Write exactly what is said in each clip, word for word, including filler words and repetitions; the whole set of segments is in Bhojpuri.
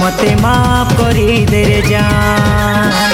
मते माफ करी दे रे जान।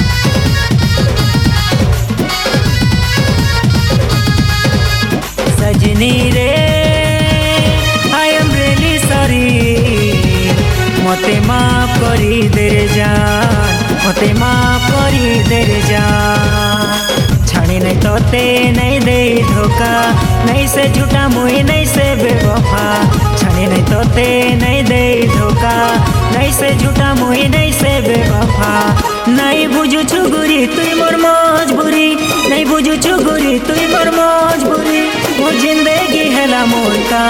सजनी रे आई एम रियली सॉरी, मते माफ करी दे रे जान, मते माफ करी दे रे जान। छाड़ी नहीं तोते नहीं दे धोखा, नहीं से झूठा मुई नहीं से बेवफा। छाड़ी नहीं तोते नहीं दे धोखा, नहीं से झूठा मुई नहीं से बेवफा। नहीं बुझु छुगुरी तुई मोर मजबूरी, नहीं बुझु छुगुरी तुई मोर मजबूरी। मोर जिंदगी हेला मोर का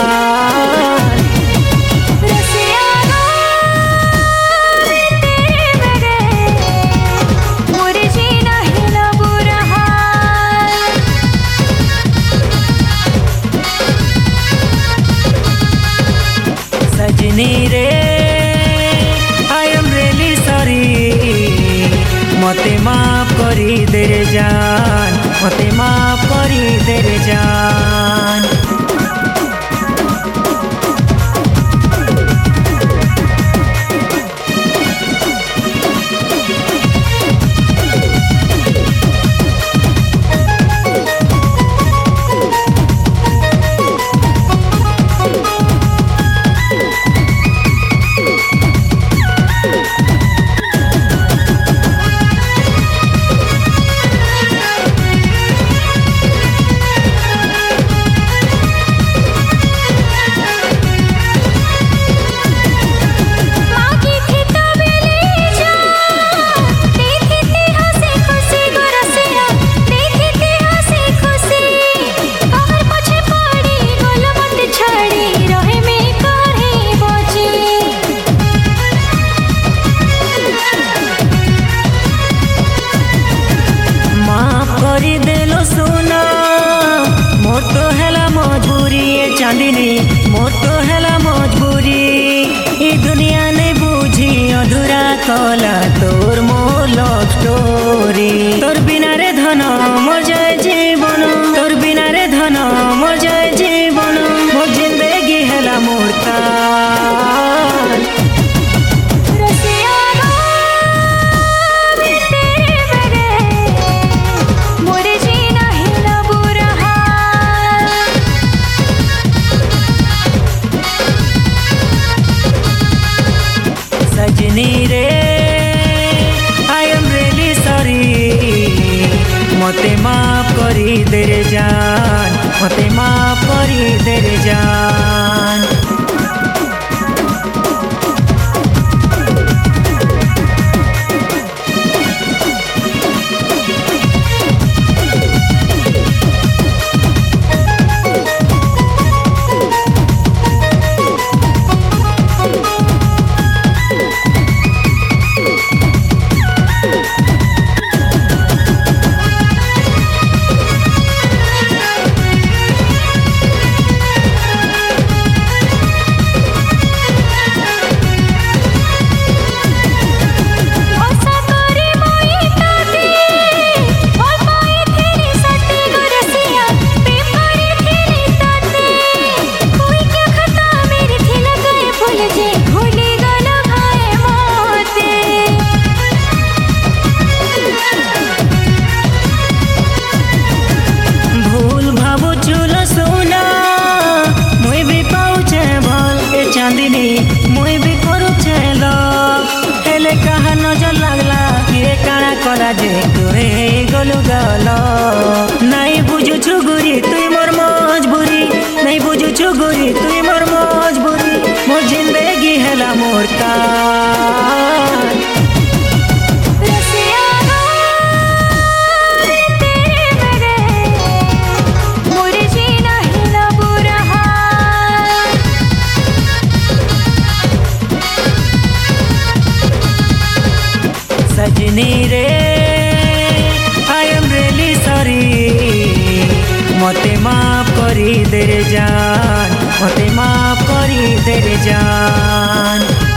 सजनी रे आई एम रियली सॉरी, मते माफ करी दे रे जान, मते माफ करी दे रे जान। चांदनी मोर तो हेला मजबूरी, ई दुनिया नहीं बुझी अधूरा कला तोर मोर लव स्टोरी। तोर बिना रे धन मोर जय जीवन, तोर बिना रे धन मोर जय जीवन। मोर जिंदगी हेला मोर तार सजनी रे आई एम रियली सॉरी, मते माफ करी दे रे जान, मते माफ करी दे रे जान। मुई भी करू छेलो हेले कहा नजर लागला किए काना करा जे तुहे गलु गलो। नहीं बुझु छुगुरी तुई मोर मजबूरी, नहीं बुझु छुगुरी तुई मोर मजबूरी। मोर जिंदगी हेला मोर तार सजनी रे आई एम रियली सॉरी, मते माफ करी दे रे जान, मते माफ करी दे रे जान।